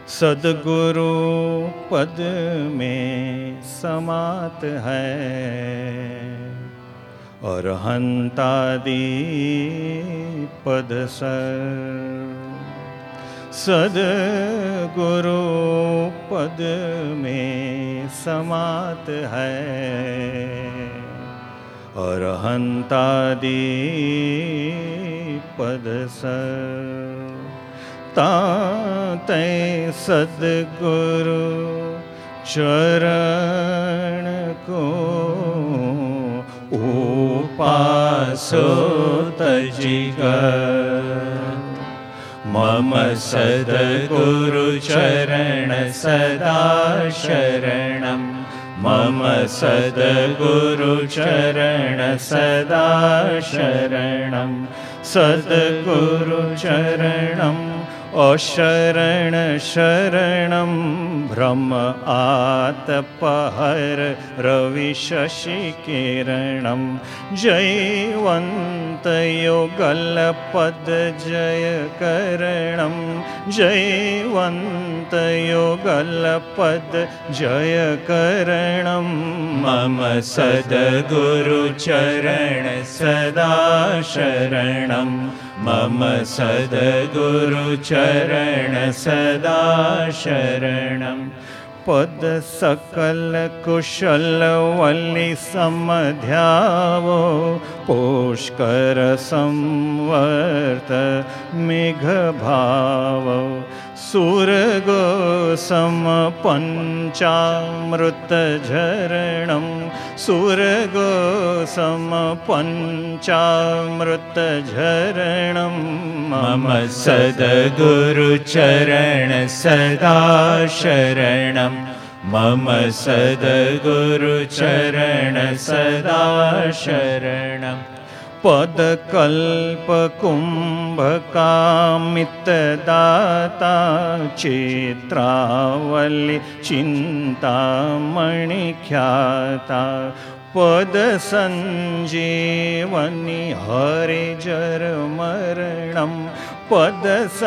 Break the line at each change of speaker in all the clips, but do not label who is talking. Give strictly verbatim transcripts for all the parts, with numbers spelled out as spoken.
सद्गुरु पद में समात है, अरहंतादि पद सर। सद्गुरु पद में समात है, अरहंतादि पद सर। ताते सद्गुरु चरण को उपासो तजिगर। मम सद्गुरु चरण सदा शरणं, मम सद्गुरु चरण सदा शरणं। सद्गुरु चरणं अशरण शरणं, ब्रह्म आतपहर रवि शशि किरणं। जयवंत युगल पद जय करणं, जयवंत युगल पद जय करणं। मम सद्गुरु चरण सदा शरणं, मम सद्गुरु चरण सदा शरणं। पद सकल कुशल वल्ली समध्यावो, पुष्कर संवर्त मेघ भाव। सुरगो सम पंचामृत झरणं, सुरगो सम पंचामृत झरणं। मम सद्गुरु चरण सदा शरणं, मम सद्गुरु चरण सदा शरणं। पदकल्प कुंभकामित दाता, चित्रावली चिंतामणि ख्याता। पद संजीवनी हरि जर मरणं, पद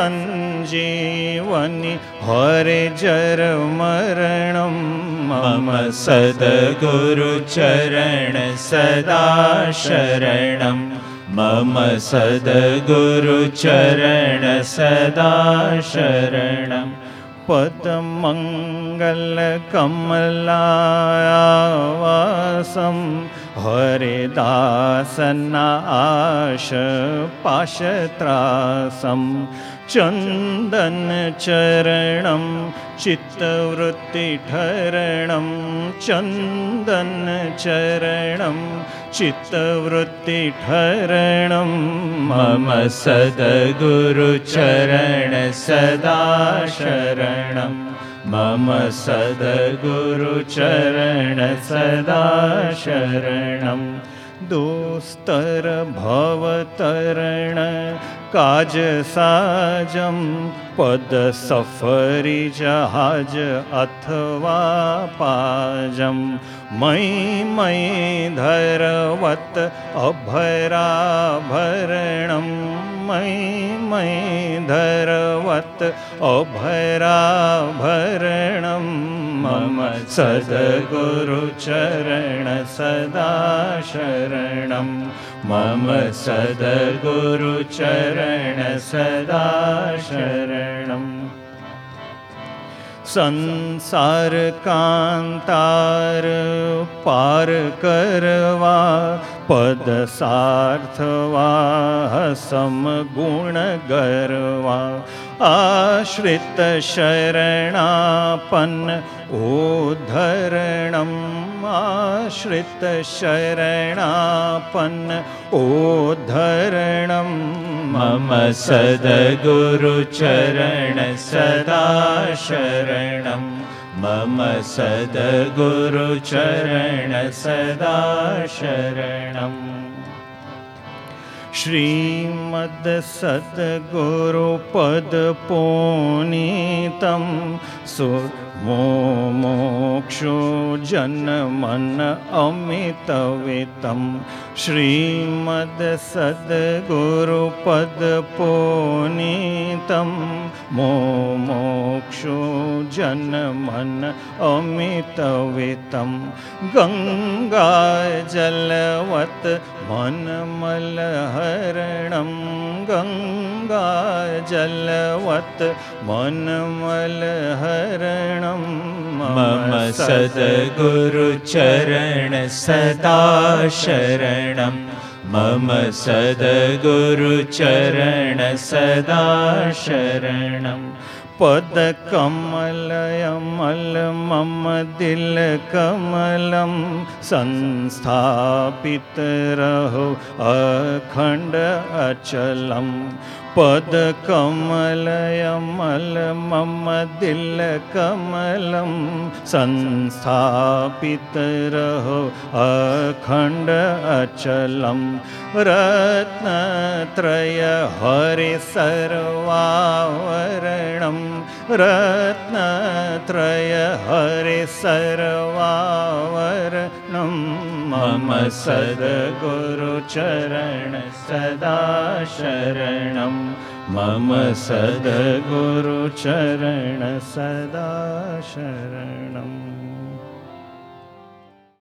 संजीवनी हरि जर मरणं। मम सद्गुरु चरण सदा शरणं, मम सद्गुरु चरण सदा शरणं। पदमंगल कमलावासं, हरिदासना आश पाशत्रासं। चंदन चरणं चित्तवृत्ति ठरणं, चंदन चरणं चित्तवृत्ति ठरणं। मम सद्गुरु चरण सदा शरणं, मम सद्गुरु चरण सदा शरणं। दोस्तर भवतरण काज साजं, पद सफरी जहाज अथवा पाजं। मई मई धरवत अभयराभरणं, मई मई धरवत अभयराभरणं। मम सद्गुरु चरण सदा शरणं, मम सद्गुरु चरण सदा शरणं। संसार कांतार पार करवा, पद सार्थवा समगुण गरवा। आश्रित शरणापन्न उद्धरणं, आश्रित शरणापन्न उद्धरणं। मम सद्गुरु चरण सदा शरणं, मम सद्गुरु चरण सदा शरणं। श्रीमद सद्गुरु पद पुनीतं, मोक्षो जन्मन अमितवितं श्रीमद् सद्गुरुपद पुनीतं मोक्षो जन्मन अमितवितं गंगा जलवत् मनमलहरणं गंगा जलवत् मनमलहरणं मम सद्गुरुचरण सदा शरणं मम सद्गुरुचरण सदा शरणं पदकमलयमल मम दिलकमलं संस्थापित रहो अखंड अचलं पदकमलयमल मम दिलकमलं संस्थापित रहो अखंड अचलं रत्नत्रय हरे सर्वावरणं रत्नत्रय हरे सर्वावरणं मम सद्गुरुचरण सदा शरणं मम सद्गुरुचरण सदा शरणम्।